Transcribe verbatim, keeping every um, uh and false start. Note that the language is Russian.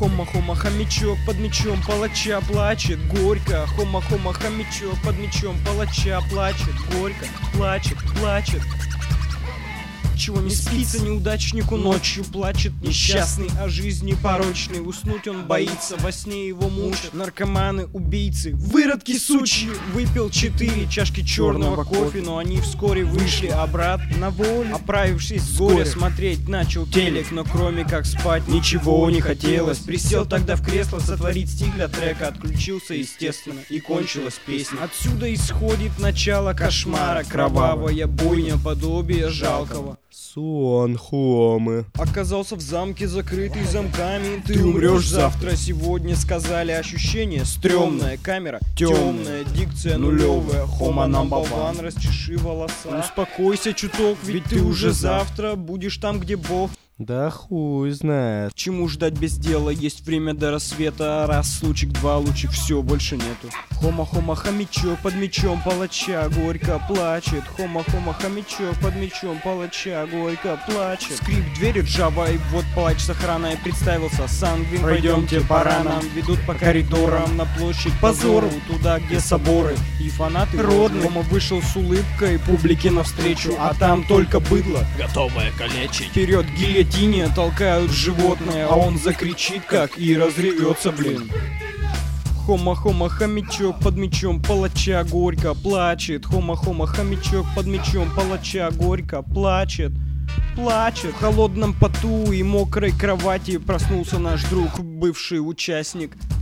Хома-хома, хомячок под мечом палача плачет горько. Хома-хома, хомячок под мечом палача плачет горько. Плачет, плачет. Чего не спится неудачнику ночью, плачет несчастный о жизни порочный. Уснуть он боится, во сне его мучат наркоманы, убийцы, выродки сучьи. Выпил четыре чашки черного кофе, но они вскоре вышли обратно на волю. Оправившись с горя, смотреть начал телек, но кроме как спать ничего не хотелось. Присел тогда в кресло сотворить стиль для трека, отключился естественно и кончилась песня. Отсюда исходит начало кошмара, кровавая бойня, подобие жалкого. Сон Хомы Оказался в замке, закрытый замками. Ты умрешь завтра, сегодня сказали. Ощущение стрёмная, камера темная, дикция нулевая. Хома number one, расчеши волоса. Успокойся чуток, ведь ты уже завтра будешь там, где Бог. Да хуй знает. Чему ждать без дела, есть время до рассвета. Раз лучик, два лучик, все, больше нету. Хома-хома, хомячок под мечом палача горько плачет. Хома-хома, хомячок под мечом палача горько плачет. Скрип двери, ржава, и вот плач с охраной. Представился Сангвин, пройдемте пора нам. Ведут по коридорам на площадь позору, туда, где соборы и фанаты родные. Хома вышел с улыбкой публике навстречу, а там только быдло, готовое калечить. Вперед гильотине толкают животное, а он закричит как и разревется, блин. Хома-хома, хомячок под мечом палача горько плачет. Хома-хома, хомячок под мечом палача горько плачет. Плачет. В холодном поту и мокрой кровати проснулся наш друг, бывший участник